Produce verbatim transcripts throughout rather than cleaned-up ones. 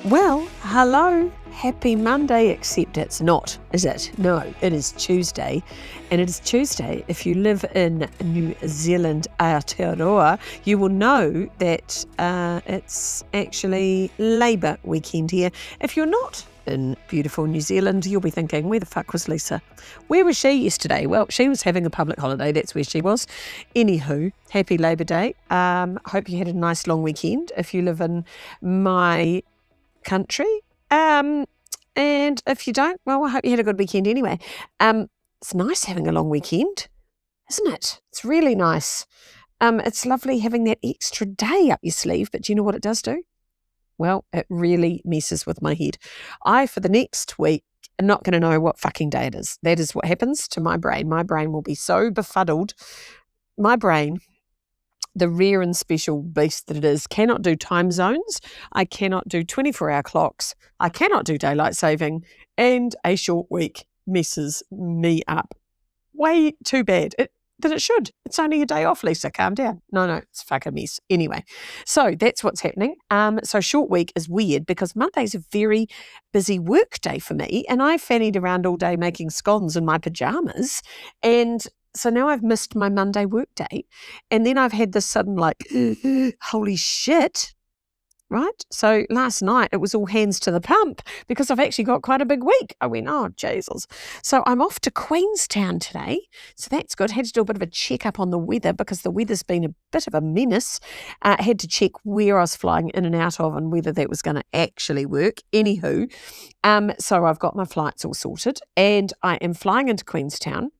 Well, hello, happy Monday, except it's not, is it? No, it is Tuesday, and it is Tuesday. If you live in New Zealand, Aotearoa, you will know that uh, it's actually Labour weekend here. If you're not in beautiful New Zealand, you'll be thinking, where the fuck was Lisa? Where was she yesterday? Well, she was having a public holiday. That's where she was. Anywho, happy Labour Day. Um, hope you had a nice long weekend. If you live in my country. Um, and if you don't, well, I hope you had a good weekend anyway. Um, it's nice having a long weekend, isn't it? It's really nice. Um, it's lovely having that extra day up your sleeve, but do you know what it does do? Well, it really messes with my head. I, for the next week, am not going to know what fucking day it is. That is what happens to my brain. My brain will be so befuddled. My brain, the rare and special beast that it is, cannot do time zones. I cannot do twenty-four hour clocks. I cannot do daylight saving. And a short week messes me up. Way too bad. It, that it should. It's only a day off, Lisa. Calm down. No, no, it's fucking mess. Anyway, so that's what's happening. Um, so short week is weird because Monday's a very busy work day for me, and I fannied around all day making scones in my pajamas, and so now I've missed my Monday work day, and then I've had this sudden like, holy shit, right? So last night it was all hands to the pump because I've actually got quite a big week. I went, oh, Jesus. So I'm off to Queenstown today. So that's good. Had to do a bit of a check-up on the weather because the weather's been a bit of a menace. Uh, had to check where I was flying in and out of and whether that was going to actually work. Anywho, um, so I've got my flights all sorted and I am flying into Queenstown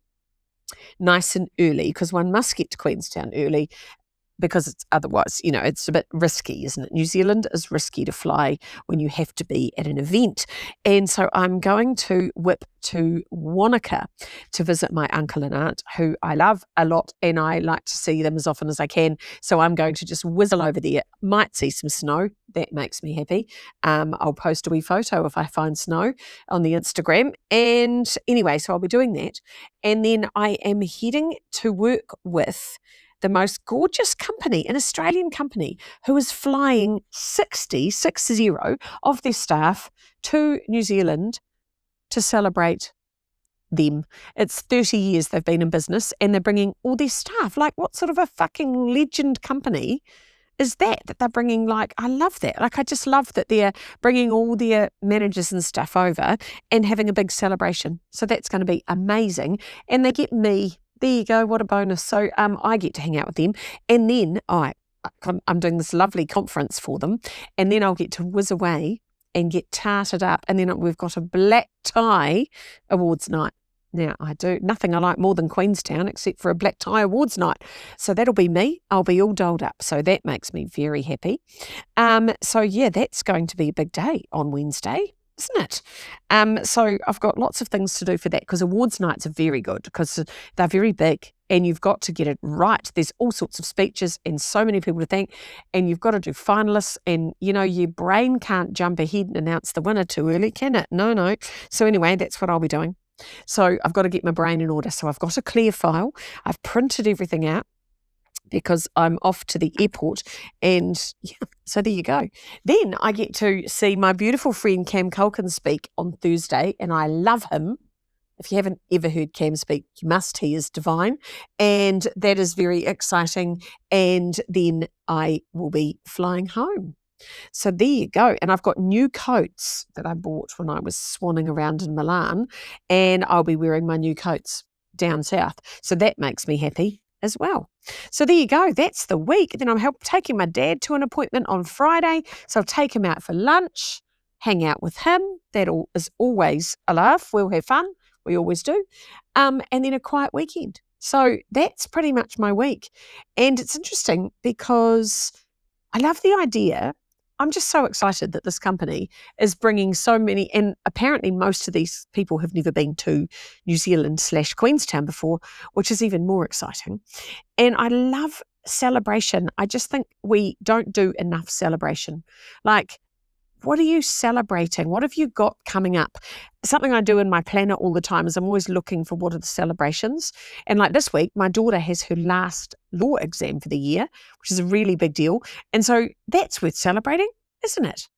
nice and early because one must get to Queenstown early because it's otherwise, you know, it's a bit risky, isn't it? New Zealand is risky to fly when you have to be at an event. And so I'm going to whip to Wanaka to visit my uncle and aunt, who I love a lot, and I like to see them as often as I can. So I'm going to just whizzle over there. Might see some snow. That makes me happy. Um, I'll post a wee photo if I find snow on the Instagram. And anyway, so I'll be doing that. And then I am heading to work with the most gorgeous company, an Australian company, who is flying sixty, six zero of their staff to New Zealand to celebrate them. It's thirty years they've been in business and they're bringing all their staff. Like, what sort of a fucking legend company is that, that they're bringing? Like, I love that. Like, I just love that they're bringing all their managers and stuff over and having a big celebration. So that's going to be amazing. And they get me. There you go. What a bonus. So um, I get to hang out with them. And then I, I'm doing this lovely conference for them. And then I'll get to whiz away and get tarted up. And then we've got a black tie awards night. Now, I do nothing I like more than Queenstown except for a black tie awards night. So that'll be me. I'll be all dolled up. So that makes me very happy. Um, so, yeah, that's going to be a big day on Wednesday, isn't it? Um, so I've got lots of things to do for that because awards nights are very good because they're very big and you've got to get it right. There's all sorts of speeches and so many people to thank, and you've got to do finalists, and, you know, your brain can't jump ahead and announce the winner too early, can it? No, no. So anyway, that's what I'll be doing. So I've got to get my brain in order. So I've got a clear file. I've printed everything out because I'm off to the airport, and yeah, so there you go. Then I get to see my beautiful friend Cam Culkin speak on Thursday, and I love him. If you haven't ever heard Cam speak, you must. He is divine, and that is very exciting. And then I will be flying home. So there you go. And I've got new coats that I bought when I was swanning around in Milan, and I'll be wearing my new coats down south. So that makes me happy as well. So there you go. That's the week. Then I'm help, taking my dad to an appointment on Friday. So I'll take him out for lunch, hang out with him. That all is always a laugh. We'll have fun. We always do. Um, and then a quiet weekend. So that's pretty much my week. And it's interesting because I love the idea. I'm just so excited that this company is bringing so many, and apparently most of these people have never been to New Zealand slash Queenstown before, which is even more exciting. And I love celebration. I just think we don't do enough celebration. Like, what are you celebrating? What have you got coming up? Something I do in my planner all the time is I'm always looking for what are the celebrations. And like this week, my daughter has her last law exam for the year, which is a really big deal. And so that's worth celebrating, isn't it?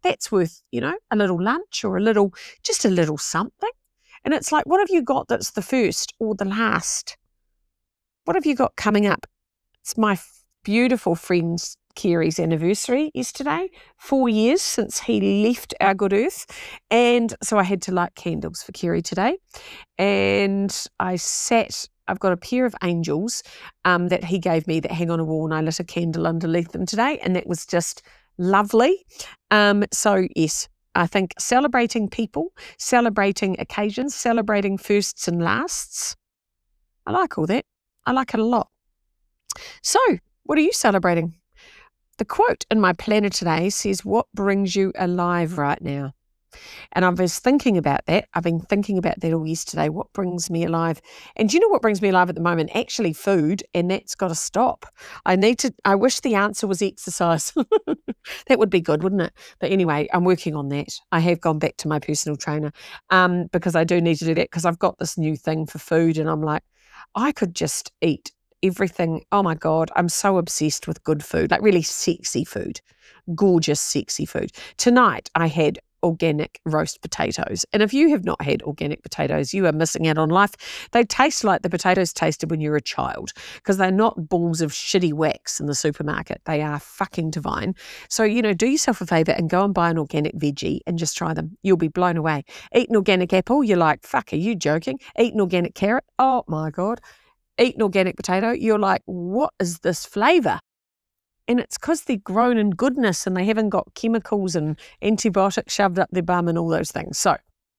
That's worth, you know, a little lunch or a little, just a little something. And it's like, what have you got that's the first or the last? What have you got coming up? It's my beautiful friend's Kerry's anniversary yesterday, four years since he left our good earth. And so I had to light candles for Kerry today. And I sat, I've got a pair of angels um, that he gave me that hang on a wall, and I lit a candle underneath them today. And that was just lovely. Um, so yes, I think celebrating people, celebrating occasions, celebrating firsts and lasts. I like all that. I like it a lot. So what are you celebrating? The quote in my planner today says, what brings you alive right now? And I was thinking about that. I've been thinking about that all yesterday. What brings me alive? And do you know what brings me alive at the moment? Actually food, and that's got to stop. I need to, I wish the answer was exercise. That would be good, wouldn't it? But anyway, I'm working on that. I have gone back to my personal trainer um, because I do need to do that because I've got this new thing for food and I'm like, I could just eat everything. Oh my God, I'm so obsessed with good food, like really sexy food, gorgeous, sexy food. Tonight I had organic roast potatoes. And if you have not had organic potatoes, you are missing out on life. They taste like the potatoes tasted when you were a child because they're not balls of shitty wax in the supermarket. They are fucking divine. So, you know, do yourself a favour and go and buy an organic veggie and just try them. You'll be blown away. Eat an organic apple, you're like, fuck, are you joking? Eat an organic carrot, oh my God. Eat an organic potato, you're like, what is this flavour? And it's because they're grown in goodness and they haven't got chemicals and antibiotics shoved up their bum and all those things. So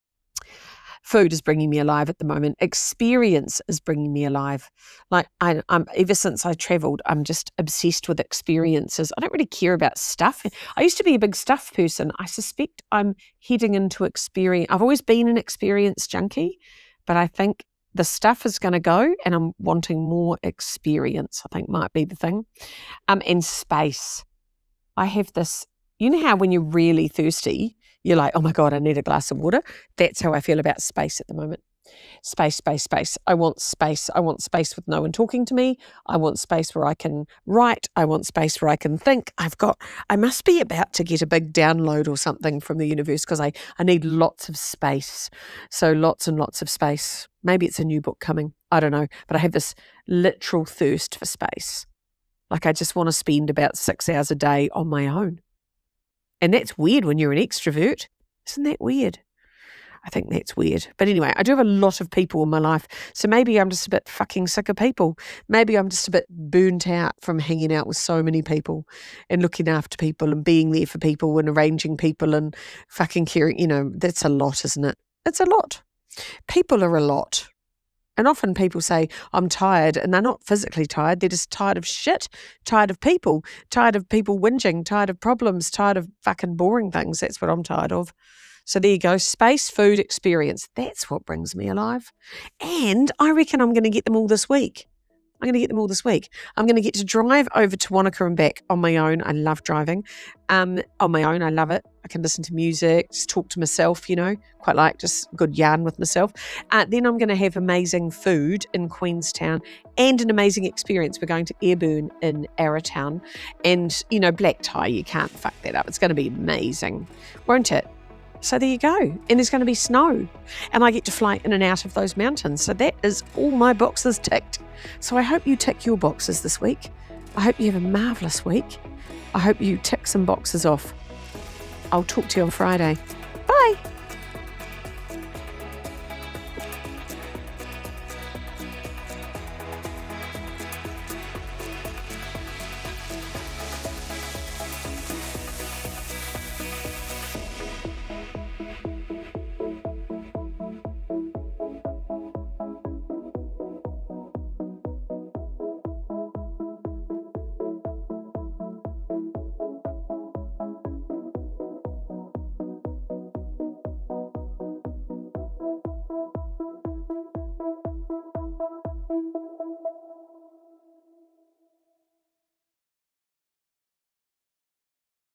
food is bringing me alive at the moment. Experience is bringing me alive. Like I, I'm ever since I travelled, I'm just obsessed with experiences. I don't really care about stuff. I used to be a big stuff person. I suspect I'm heading into experience. I've always been an experience junkie, but I think the stuff is going to go and I'm wanting more experience, I think might be the thing. Um, and space. I have this, you know how when you're really thirsty, you're like, oh my God, I need a glass of water. That's how I feel about space at the moment. Space, space, space. I want space. I want space with no one talking to me. I want space where I can write. I want space where I can think. I've got, I must be about to get a big download or something from the universe because I, I need lots of space. So lots and lots of space. Maybe it's a new book coming. I don't know. But I have this literal thirst for space. Like I just want to spend about six hours a day on my own. And that's weird when you're an extrovert. Isn't that weird? I think that's weird. But anyway, I do have a lot of people in my life. So maybe I'm just a bit fucking sick of people. Maybe I'm just a bit burnt out from hanging out with so many people and looking after people and being there for people and arranging people and fucking caring. You know, that's a lot, isn't it? It's a lot. People are a lot. And often people say, I'm tired, and they're not physically tired. They're just tired of shit, tired of people, tired of people whinging, tired of problems, tired of fucking boring things. That's what I'm tired of. So there you go, space, food, experience. That's what brings me alive. And I reckon I'm going to get them all this week. I'm going to get them all this week. I'm going to get to drive over to Wanaka and back on my own. I love driving. Um, on my own, I love it. I can listen to music, just talk to myself, you know, quite like just good yarn with myself. Uh, then I'm going to have amazing food in Queenstown and an amazing experience. We're going to Airburn in Arrowtown. And, you know, black tie, you can't fuck that up. It's going to be amazing, won't it? So there you go. And there's going to be snow. And I get to fly in and out of those mountains. So that is all my boxes ticked. So I hope you tick your boxes this week. I hope you have a marvellous week. I hope you tick some boxes off. I'll talk to you on Friday. Bye.